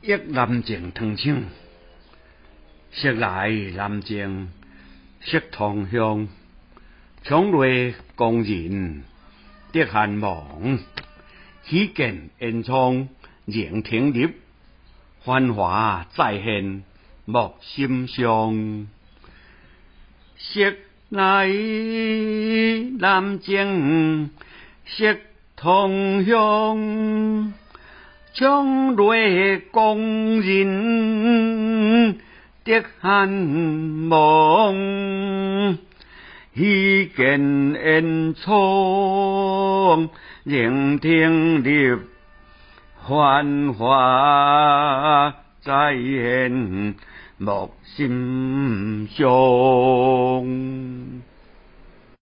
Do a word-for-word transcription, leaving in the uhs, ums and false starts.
忆南靖汤厂，昔来南靖识同乡，抢来工人得闲忙，喜见烟囱仍停立，繁华再现莫心伤。昔来南靖识同乡，抢来工人得闲忙，喜见烟囱仍停立，繁华再现莫心伤。